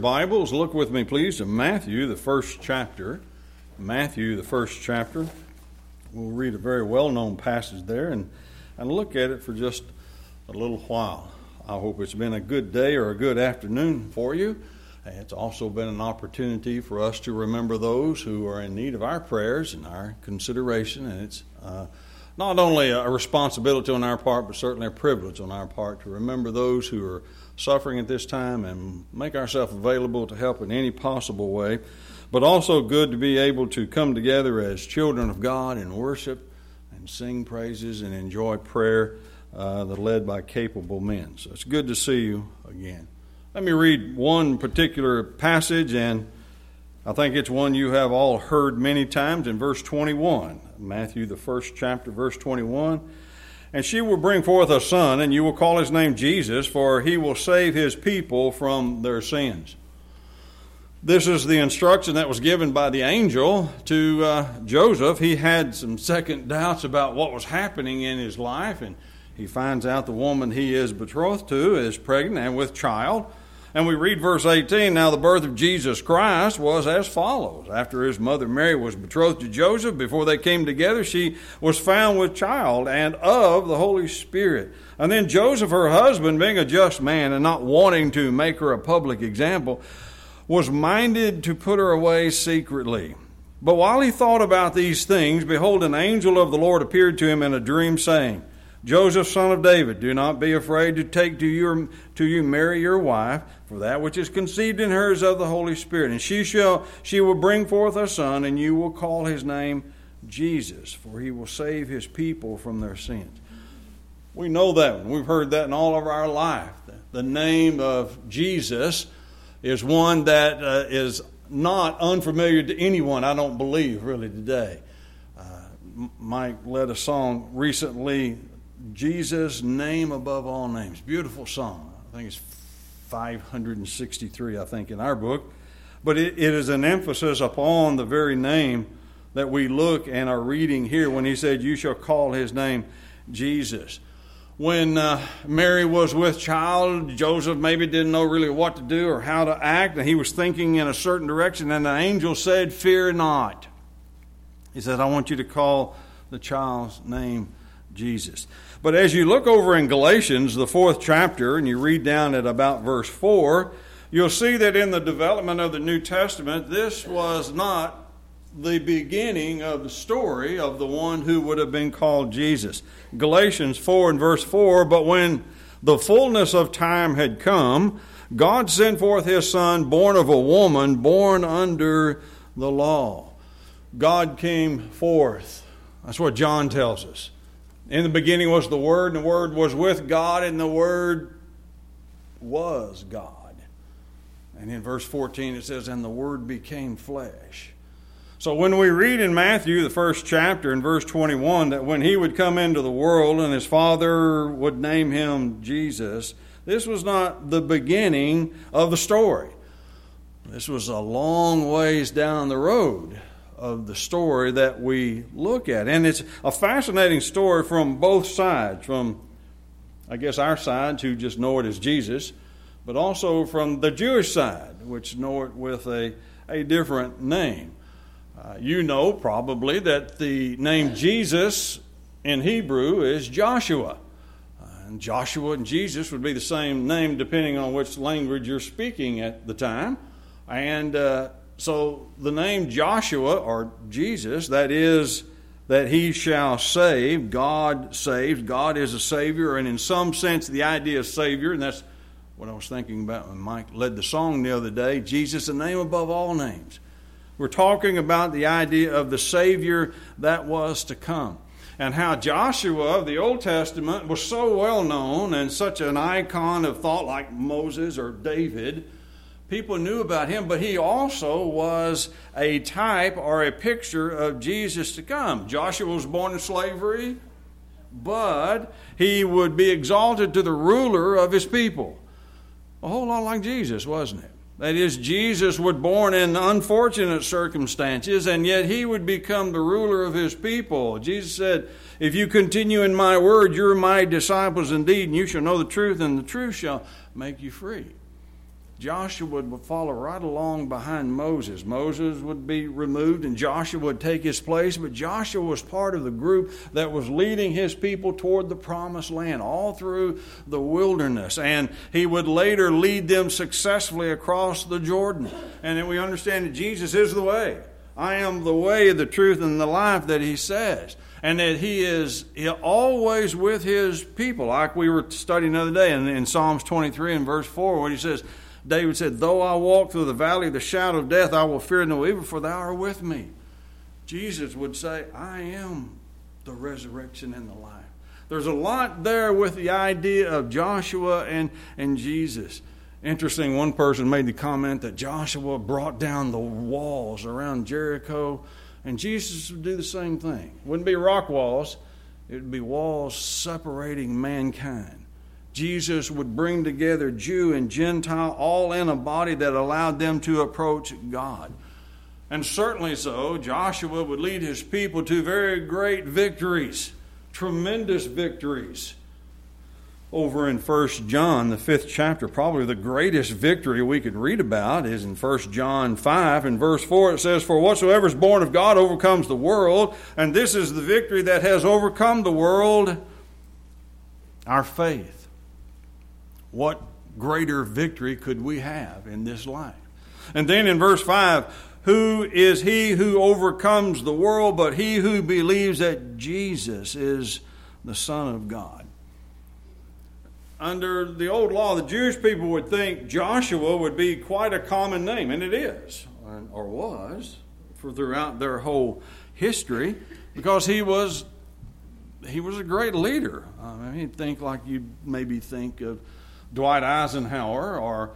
Bibles, look with me, please, to Matthew, the first chapter. Matthew, the first chapter. We'll read a very well-known passage there and look at it for just a little while. I hope it's been a good day or a good afternoon for you. It's also been an opportunity for us to remember those who are in need of our prayers and our consideration. And it's not only a responsibility on our part, but certainly a privilege on our part to remember those who are suffering at this time and make ourselves available to help in any possible way. But also good to be able to come together as children of God and worship and sing praises and enjoy prayer that led by capable men. So it's good to see you again. Let me read one particular passage, and I think it's one you have all heard many times in verse 21. Matthew, the first chapter, verse 21. And she will bring forth a son, and you will call his name Jesus, for he will save his people from their sins. This is the instruction that was given by the angel to Joseph. He had some second doubts about what was happening in his life, and he finds out the woman he is betrothed to is pregnant and with child. And we read verse 18, now the birth of Jesus Christ was as follows. After his mother Mary was betrothed to Joseph, before they came together, she was found with child and of the Holy Spirit. And then Joseph, her husband, being a just man and not wanting to make her a public example, was minded to put her away secretly. But while he thought about these things, behold, an angel of the Lord appeared to him in a dream, saying, Joseph, son of David, do not be afraid to take to you Mary your wife, for that which is conceived in her is of the Holy Spirit. And she will bring forth a son, and you will call his name Jesus, for he will save his people from their sins. We know that one. We've heard that in all of our life. The name of Jesus is one that is not unfamiliar to anyone, I don't believe, really, today. Mike led a song recently, Jesus, name above all names. Beautiful song. I think it's 563, I think, in our book. But it is an emphasis upon the very name that we look and are reading here when he said, you shall call his name Jesus. When Mary was with child, Joseph maybe didn't know really what to do or how to act, and he was thinking in a certain direction, and the angel said, fear not. He said, I want you to call the child's name Jesus. But as you look over in Galatians, the 4th chapter, and you read down at about verse 4, you'll see that in the development of the New Testament, this was not the beginning of the story of the one who would have been called Jesus. Galatians 4 and verse 4, but when the fullness of time had come, God sent forth his Son, born of a woman, born under the law. God came forth. That's what John tells us. In the beginning was the Word, and the Word was with God, and the Word was God. And in verse 14 it says, and the Word became flesh. So when we read in Matthew, the first chapter, in verse 21, that when he would come into the world and his Father would name him Jesus, this was not the beginning of the story. This was a long ways down the road of the story that we look at. And it's a fascinating story from both sides, from, I guess, our side, who just know it as Jesus, but also from the Jewish side, which know it with a different name. You know probably that the name Jesus in Hebrew is Joshua. And Joshua and Jesus would be the same name depending on which language you're speaking at the time. And so the name Joshua, or Jesus, that is that he shall save, God saves, God is a Savior, and in some sense the idea of Savior, and that's what I was thinking about when Mike led the song the other day, Jesus, the name above all names. We're talking about the idea of the Savior that was to come, and how Joshua of the Old Testament was so well known and such an icon of thought like Moses or David. People knew about him, but he also was a type or a picture of Jesus to come. Joshua was born in slavery, but he would be exalted to the ruler of his people. A whole lot like Jesus, wasn't it? That is, Jesus was born in unfortunate circumstances, and yet he would become the ruler of his people. Jesus said, if you continue in my word, you're my disciples indeed, and you shall know the truth, and the truth shall make you free. Joshua would follow right along behind Moses. Moses would be removed and Joshua would take his place, but Joshua was part of the group that was leading his people toward the promised land all through the wilderness, and he would later lead them successfully across the Jordan. And then we understand that Jesus is the way. I am the way, the truth, and the life, that he says. And that he is always with his people, like we were studying the other day in Psalms 23 and verse 4, when he says, David said, though I walk through the valley of the shadow of death, I will fear no evil, for thou art with me. Jesus would say, I am the resurrection and the life. There's a lot there with the idea of Joshua and Jesus. Interesting, one person made the comment that Joshua brought down the walls around Jericho, and Jesus would do the same thing. It wouldn't be rock walls, it would be walls separating mankind. Jesus would bring together Jew and Gentile all in a body that allowed them to approach God. And certainly so, Joshua would lead his people to very great victories, tremendous victories. Over in 1 John, the 5th chapter, probably the greatest victory we could read about is in 1 John 5 and verse 4. It says, for whatsoever is born of God overcomes the world, and this is the victory that has overcome the world, our faith. What greater victory could we have in this life? And then in verse 5, who is he who overcomes the world but he who believes that Jesus is the Son of God? Under the old law, the Jewish people would think Joshua would be quite a common name, and it is, or was, for throughout their whole history, because he was a great leader. I mean, you'd think like you'd maybe think of Dwight Eisenhower or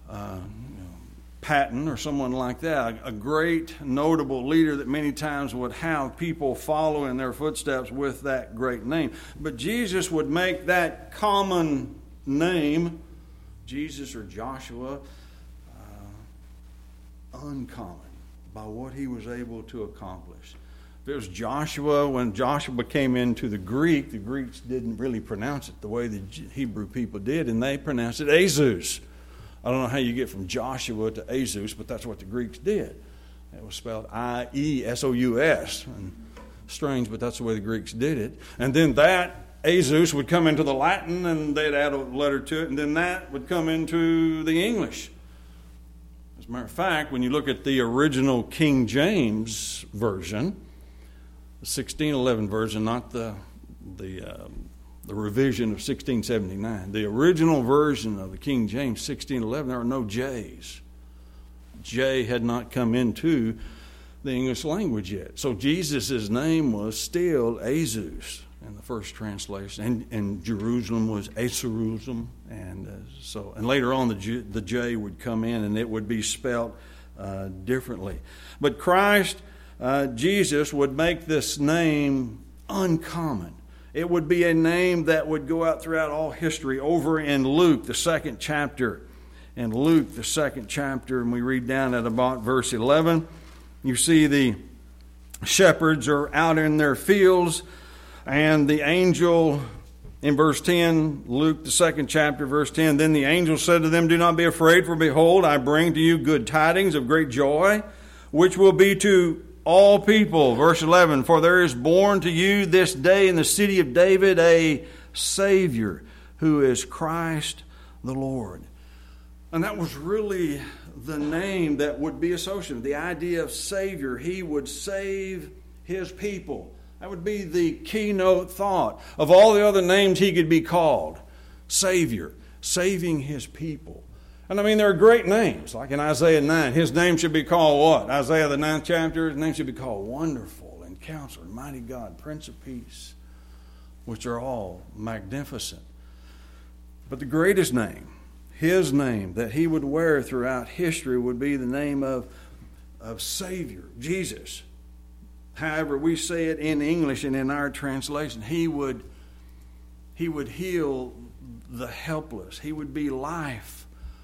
Patton or someone like that, a great notable leader that many times would have people follow in their footsteps with that great name. But Jesus would make that common name, Jesus or Joshua, uncommon by what he was able to accomplish. If it was Joshua, when Joshua came into the Greeks didn't really pronounce it the way the Hebrew people did, and they pronounced it Azus. I don't know how you get from Joshua to Azus, but that's what the Greeks did. It was spelled I-E-S-O-U-S. And strange, but that's the way the Greeks did it. And then that Azus would come into the Latin, and they'd add a letter to it, and then that would come into the English. As a matter of fact, when you look at the original King James version, the 1611 version, not the revision of 1679. The original version of the King James, 1611, there are no J's. J had not come into the English language yet. So Jesus' name was still Azus in the first translation, and Jerusalem was Asarusalem, and later on the J would come in, and it would be spelt differently. But Christ, Jesus, would make this name uncommon. It would be a name that would go out throughout all history. Over in Luke, the 2nd chapter, and we read down at about verse 11, you see the shepherds are out in their fields, and the angel, in verse 10, Luke, the 2nd chapter, verse 10, then the angel said to them, do not be afraid, for behold, I bring to you good tidings of great joy, which will be to all people. Verse 11, for there is born to you this day in the city of David a Savior, who is Christ the Lord. And that was really the name that would be associated. The idea of Savior. He would save his people. That would be the keynote thought. Of all the other names he could be called, Savior, saving his people. And I mean, there are great names, like in Isaiah 9. His name should be called what? Isaiah the 9th chapter, his name should be called Wonderful and Counselor, Mighty God, Prince of Peace, which are all magnificent. But the greatest name, his name that he would wear throughout history, would be the name of Savior, Jesus. However we say it in English and in our translation, he would heal the helpless. He would be life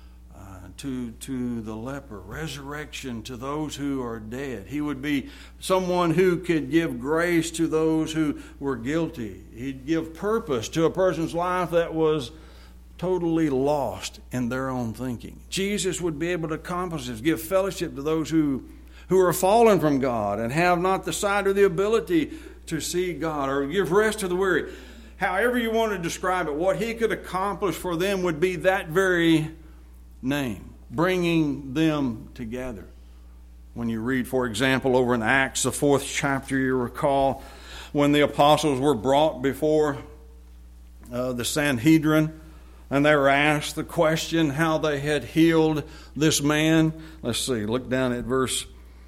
to the leper, resurrection to those who are dead. He would be someone who could give grace to those who were guilty. He'd give purpose to a person's life that was totally lost in their own thinking. Jesus would be able to accomplish this, give fellowship to those who are fallen from God and have not the sight or the ability to see God, or give rest to the weary. However you want to describe it, what he could accomplish for them would be that very name, bringing them together. When you read, for example, over in Acts, the 4th chapter, you recall when the apostles were brought before the Sanhedrin, and they were asked the question how they had healed this man. Let's see, look down at verse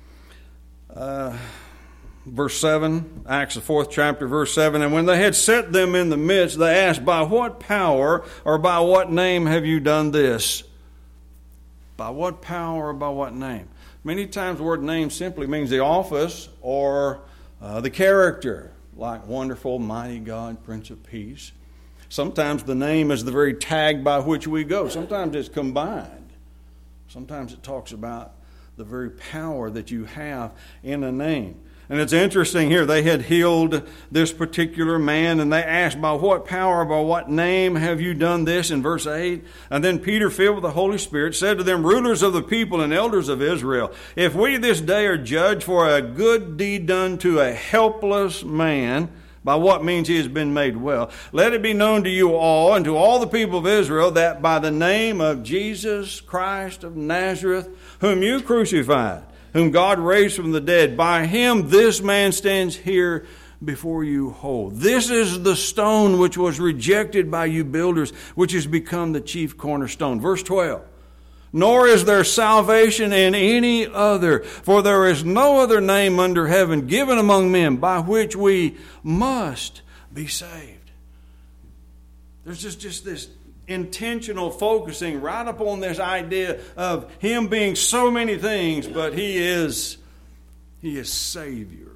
7, Acts the 4th chapter, verse 7. And when they had set them in the midst, they asked, by what power or by what name have you done this? By what power or by what name? Many times the word name simply means the office or the character, like wonderful, mighty God, Prince of Peace. Sometimes the name is the very tag by which we go. Sometimes it's combined. Sometimes it talks about the very power that you have in a name. And it's interesting here, they had healed this particular man, and they asked, by what power, by what name have you done this, in verse 8? And then Peter, filled with the Holy Spirit, said to them, rulers of the people and elders of Israel, if we this day are judged for a good deed done to a helpless man, by what means he has been made well, let it be known to you all and to all the people of Israel that by the name of Jesus Christ of Nazareth, whom you crucified, whom God raised from the dead, by him this man stands here before you whole. This is the stone which was rejected by you builders, which has become the chief cornerstone. Verse 12. Nor is there salvation in any other, for there is no other name under heaven given among men by which we must be saved. There's just this intentional focusing right upon this idea of him being so many things, but he is Savior.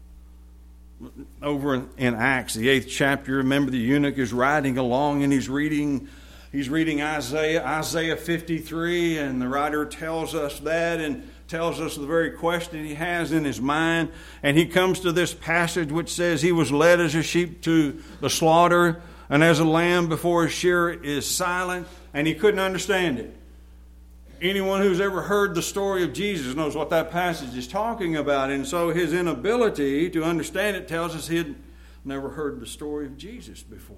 Over in Acts, the 8th chapter, remember the eunuch is riding along and he's reading Isaiah 53, and the writer tells us that and tells us the very question he has in his mind. And he comes to this passage which says, he was led as a sheep to the slaughter, and as a lamb before his shearer is silent, and he couldn't understand it. Anyone who's ever heard the story of Jesus knows what that passage is talking about, and so his inability to understand it tells us he had never heard the story of Jesus before.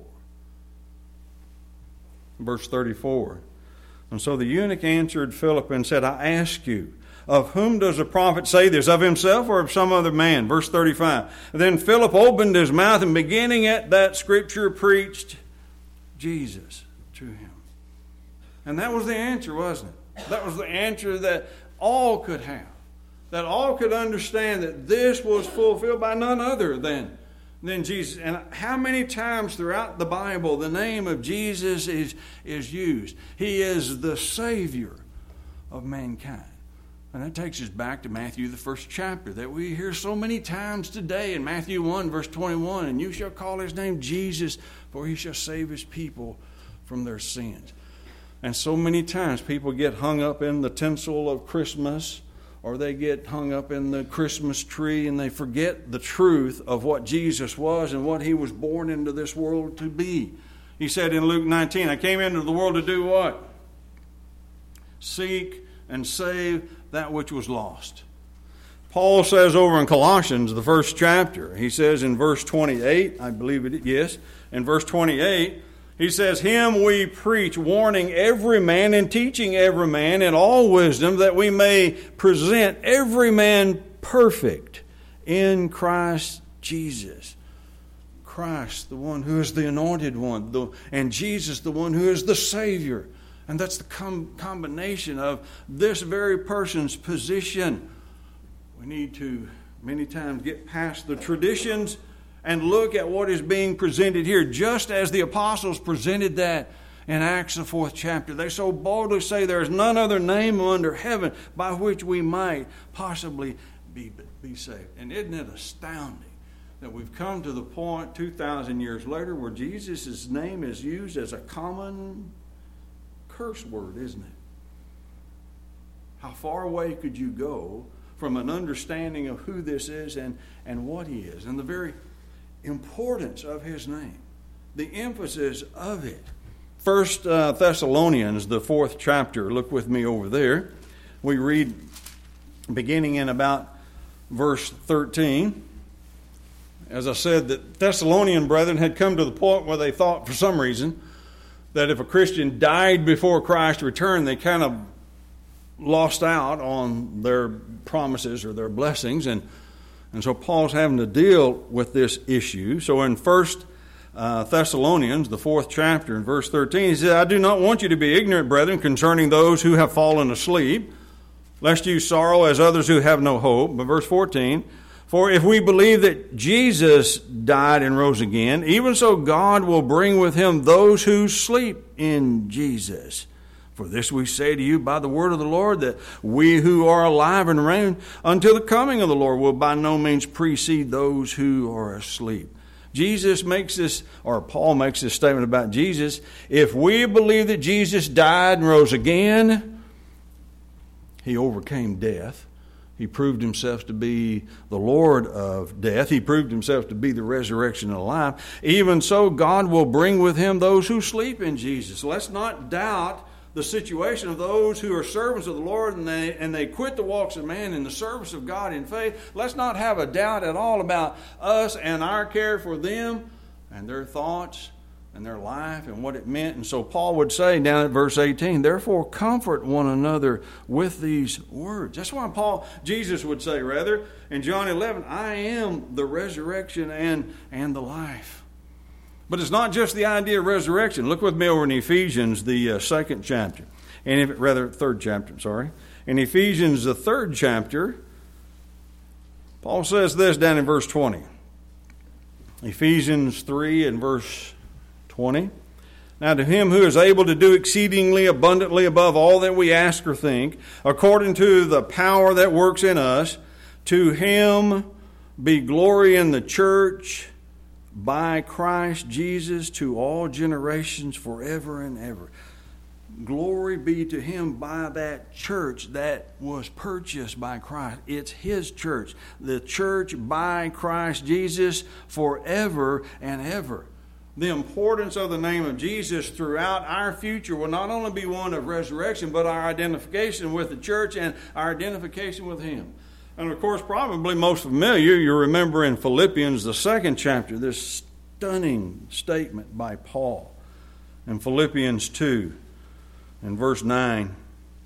Verse 34. And so the eunuch answered Philip and said, I ask you, of whom does the prophet say this, of himself or of some other man? Verse 35. Then Philip opened his mouth and beginning at that scripture preached Jesus to him. And that was the answer, wasn't it? That was the answer that all could have. That all could understand that this was fulfilled by none other than Jesus. And how many times throughout the Bible the name of Jesus is used? He is the Savior of mankind. And that takes us back to Matthew, the 1st chapter, that we hear so many times today in Matthew 1, verse 21, and you shall call his name Jesus, for he shall save his people from their sins. And so many times people get hung up in the tinsel of Christmas, or they get hung up in the Christmas tree, and they forget the truth of what Jesus was and what he was born into this world to be. He said in Luke 19, I came into the world to do what? Seek and save that which was lost. Paul says over in Colossians, the 1st chapter, he says in verse 28, I believe it, yes, in verse 28, he says, him we preach, warning every man and teaching every man in all wisdom, that we may present every man perfect in Christ Jesus. Christ, the one who is the anointed one, and Jesus, the one who is the Savior. And that's the combination of this very person's position. We need to many times get past the traditions and look at what is being presented here, just as the apostles presented that in Acts the 4th chapter. They so boldly say there is none other name under heaven by which we might possibly be saved. And isn't it astounding that we've come to the point 2,000 years later where Jesus' name is used as a common curse word, isn't it? How far away could you go from an understanding of who this is and what he is, and the very importance of his name, the emphasis of it 1 Thessalonians, the 4th chapter. Look with me over there. We read beginning in about verse 13. As I said, the Thessalonian brethren had come to the point where they thought, for some reason, that if a Christian died before Christ returned, they kind of lost out on their promises or their blessings. And so Paul's having to deal with this issue. So in 1 Thessalonians, the 4th chapter, in verse 13, he says, I do not want you to be ignorant, brethren, concerning those who have fallen asleep, lest you sorrow as others who have no hope. But verse 14, for if we believe that Jesus died and rose again, even so God will bring with him those who sleep in Jesus. For this we say to you by the word of the Lord, that we who are alive and reign until the coming of the Lord will by no means precede those who are asleep. Jesus makes this, or Paul makes this statement about Jesus. If we believe that Jesus died and rose again, he overcame death. He proved himself to be the Lord of death. He proved himself to be the resurrection and life. Even so, God will bring with him those who sleep in Jesus. Let's not doubt the situation of those who are servants of the Lord and they quit the walks of man in the service of God in faith. Let's not have a doubt at all about us and our care for them and their thoughts and their life and what it meant. And so Paul would say down at verse 18, therefore comfort one another with these words. That's why Jesus would say rather in John 11, I am the resurrection and the life. But it's not just the idea of resurrection. Look with me over in Ephesians, the 2nd chapter. Third chapter, sorry. In Ephesians, the 3rd chapter, Paul says this down in verse 20. Ephesians 3 and verse 20. Now to him who is able to do exceedingly abundantly above all that we ask or think, according to the power that works in us, to him be glory in the church by Christ Jesus to all generations forever and ever. Glory be to him by that church that was purchased by Christ. It's his church. The church by Christ Jesus forever and ever. The importance of the name of Jesus throughout our future will not only be one of resurrection, but our identification with the church and our identification with him. And of course, probably most familiar, you remember in Philippians, the 2nd chapter, this stunning statement by Paul. In Philippians 2, in verse 9,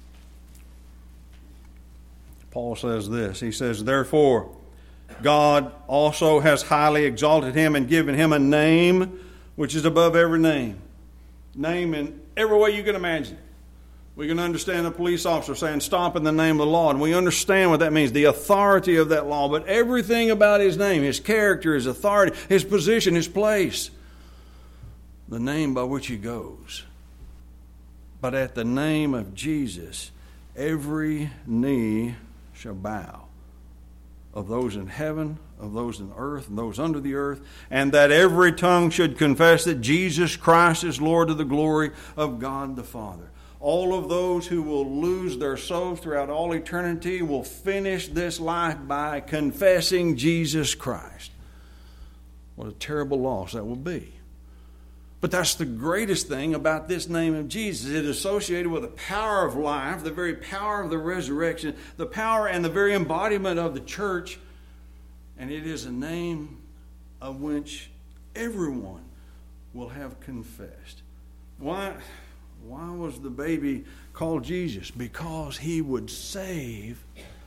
Paul says this. He says, therefore, God also has highly exalted him and given him a name which is above every name. Name in every way you can imagine. We can understand a police officer saying, stop in the name of the law. And we understand what that means, the authority of that law. But everything about his name, his character, his authority, his position, his place, the name by which he goes. But at the name of Jesus, every knee shall bow, of those in heaven, of those in earth, and those under the earth, and that every tongue should confess that Jesus Christ is Lord to the glory of God the Father. All of those who will lose their souls throughout all eternity will finish this life by confessing Jesus Christ. What a terrible loss that will be. But that's the greatest thing about this name of Jesus. It is associated with the power of life, the very power of the resurrection, the power and the very embodiment of the church. And it is a name of which everyone will have confessed. Why was the baby called Jesus? Because he would save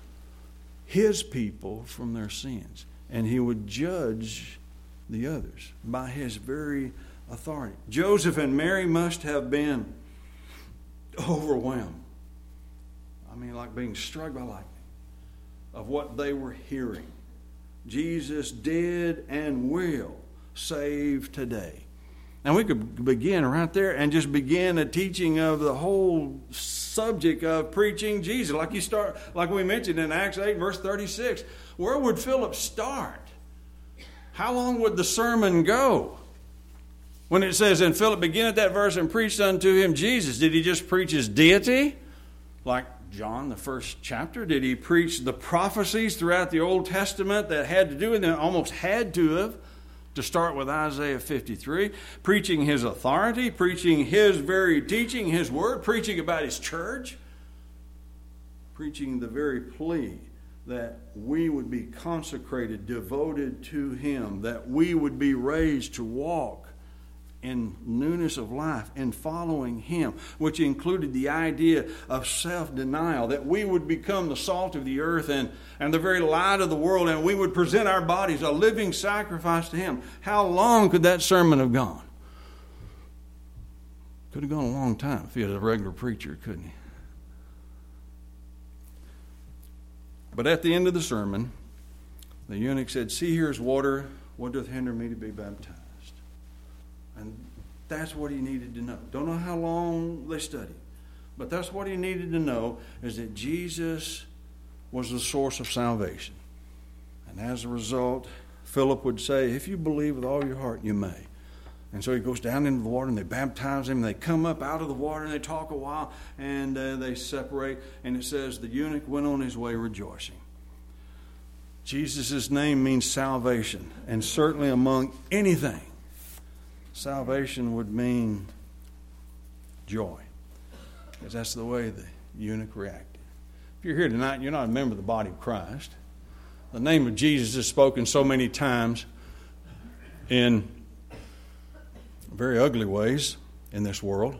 his people from their sins. And he would judge the others by his very authority. Joseph and Mary must have been overwhelmed. I mean, like being struck by lightning of what they were hearing. Jesus did and will save today. And we could begin right there and just begin a teaching of the whole subject of preaching Jesus. Like we mentioned in Acts 8, verse 36. Where would Philip start? How long would the sermon go? When it says, and Philip began at that verse and preached unto him Jesus, did he just preach his deity? Like John, the 1st chapter? Did he preach the prophecies throughout the Old Testament that had to do with it, almost had to have? To start with Isaiah 53, preaching his authority, preaching his very teaching, his word, preaching about his church, preaching the very plea that we would be consecrated, devoted to him, that we would be raised to walk in newness of life in following him, which included the idea of self-denial, that we would become the salt of the earth and the very light of the world, and we would present our bodies a living sacrifice to him. How long could that sermon have gone? Could have gone a long time if he had a regular preacher, couldn't he? But at the end of the sermon, the eunuch said, "See, here is water. What doth hinder me to be baptized?" And that's what he needed to know. Don't know how long they studied, but that's what he needed to know, is that Jesus was the source of salvation. And as a result, Philip would say, "If you believe with all your heart, you may." And so he goes down into the water and they baptize him. They come up out of the water and they talk a while and they separate. And it says the eunuch went on his way rejoicing. Jesus' name means salvation. And certainly among anything, salvation would mean joy. Because that's the way the eunuch reacted. If you're here tonight and you're not a member of the body of Christ, the name of Jesus is spoken so many times in very ugly ways in this world,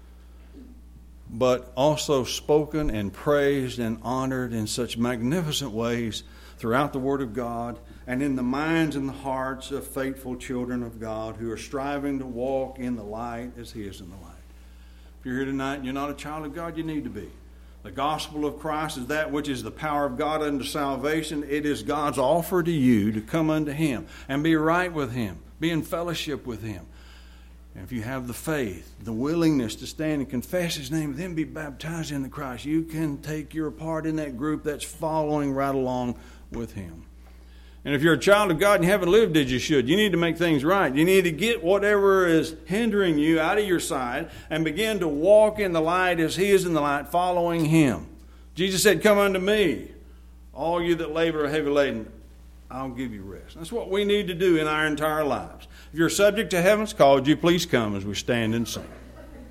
but also spoken and praised and honored in such magnificent ways throughout the Word of God and in the minds and the hearts of faithful children of God who are striving to walk in the light as He is in the light. If you're here tonight and you're not a child of God, you need to be. The gospel of Christ is that which is the power of God unto salvation. It is God's offer to you to come unto Him and be right with Him, be in fellowship with Him. And if you have the faith, the willingness to stand and confess His name, then be baptized in the Christ, you can take your part in that group that's following right along with Him. And if you're a child of God and you haven't lived as you should, you need to make things right. You need to get whatever is hindering you out of your side and begin to walk in the light as He is in the light, following Him. Jesus said, "Come unto me, all you that labor are heavy laden, I'll give you rest." That's what we need to do in our entire lives. If you're subject to heaven's call, would you please come as we stand and sing.